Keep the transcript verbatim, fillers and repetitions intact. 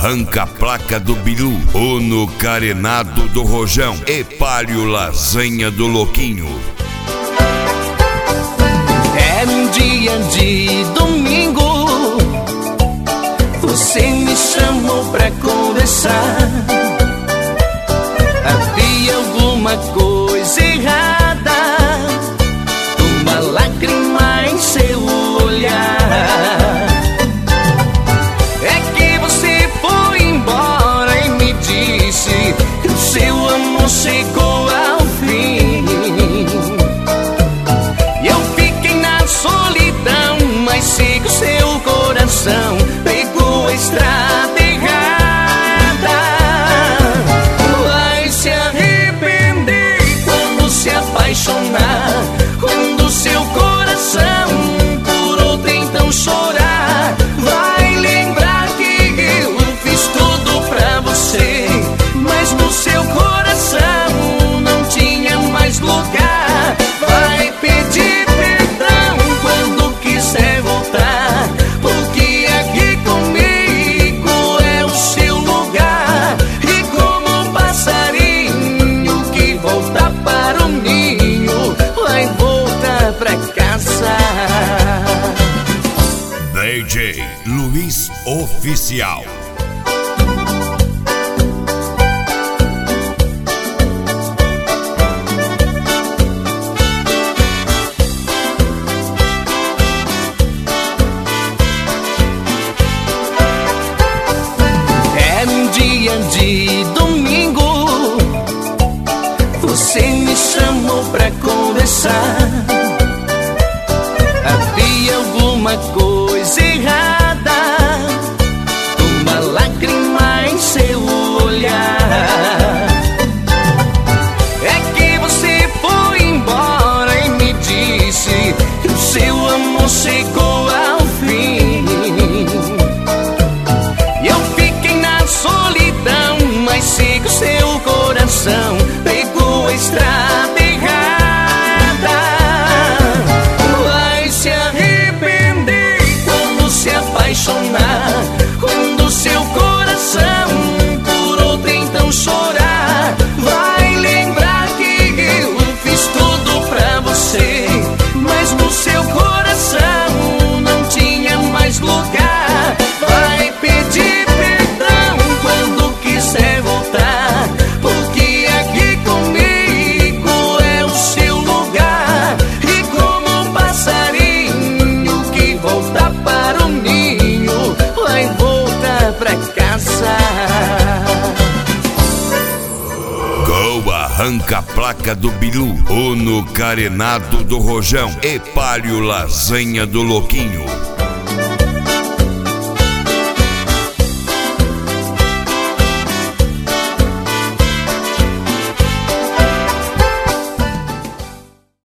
arranca a placa do Bilu, ou no carenado do Rojão, e palio lasanha do Louquinho. Era um dia de domingo, você me chamou pra conversar. Havia alguma coisa errada, uma lágrima em seu olhar. É que você foi embora e me disse que o seu amor chegou ao fim. E eu fiquei na solidão, mas sei que o seu coração pegou a estrada errada. Vai se arrepender quando se apaixonar, quando seu coração por outra então chorar. Vai lembrar que eu fiz tudo pra você, mas no seu coração não tinha mais lugar. Vai pedir perdão quando quiser voltar, porque aqui comigo é o seu lugar. E como um passarinho que volta para o ninho, vai voltar pra casa. D J Luiz Oficial. Era um dia de domingo, você me chamou pra conversar. Havia alguma coisa errada, uma lágrima em seu olhar. É que você foi embora e me disse que o seu amor chegou ao fim. E eu fiquei na solidão, mas sei que o seu coração pegou a estrada errada. Vai se arrepender quando se apaixonar, quando seu coração por outra então chorar. Vai lembrar que eu fiz tudo pra você, mas no seu coração não tinha mais lugar. Vai pedir perdão quando quiser voltar, porque aqui comigo é o seu lugar. E como um passarinho que volta para o ninho, vai voltar pra casa. Go arranca a placa do Bilu, ou no carenado do Rojão, e palio lasanha do Louquinho.